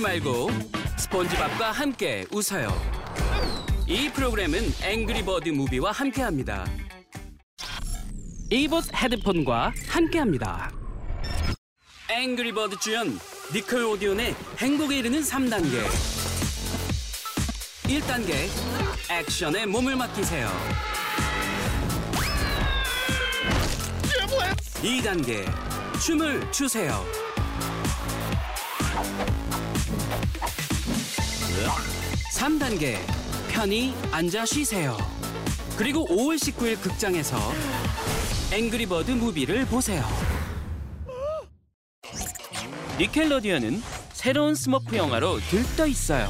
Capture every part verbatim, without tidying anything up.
말고 스폰지밥과 함께 웃어요. 이 프로그램은 앵그리버드 무비와 함께합니다. 에이버스 헤드폰과 함께합니다. 앵그리버드 주연 니콜 오디온의 행복에 이르는 삼 단계. 일 단계, 액션에 몸을 맡기세요. 이 단계, 춤을 추세요. 삼 단계, 편히 앉아 쉬세요. 그리고 오월 십구일 극장에서 앵그리버드 무비를 보세요. 니켈로디언은 새로운 스머프 영화로 들떠 있어요.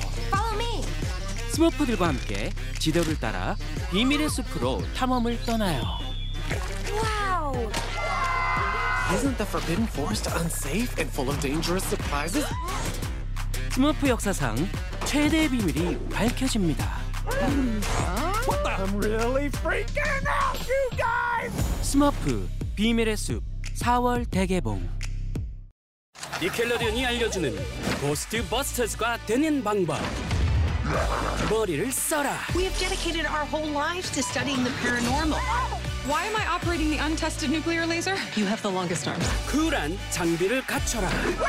스머프들과 함께 지도를 따라 비밀의 숲으로 탐험을 떠나요. Wow! Isn't the Forbidden Forest unsafe and full of dangerous surprises? 스머프 역사상 최대의 비밀이 밝혀집니다. I'm really freaking out, you guys! 스머프 비밀의 숲 사월 대개봉. 니켈로디언이 알려주는 고스트 버스터즈가 되는 방법. 머리를 써라. We have dedicated our whole lives to studying the paranormal. Why am I operating the untested nuclear laser? You have the longest arms. 쿨한 장비를 갖춰라.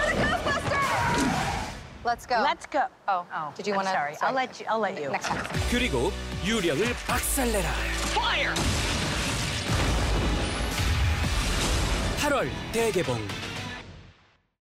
Let's go. Let's go. Oh, Oh, did you I'm want to? sorry. I'll let you. I'll let you. Next time. 그리고 유령을 박살내라. Fire! 팔월 대개봉.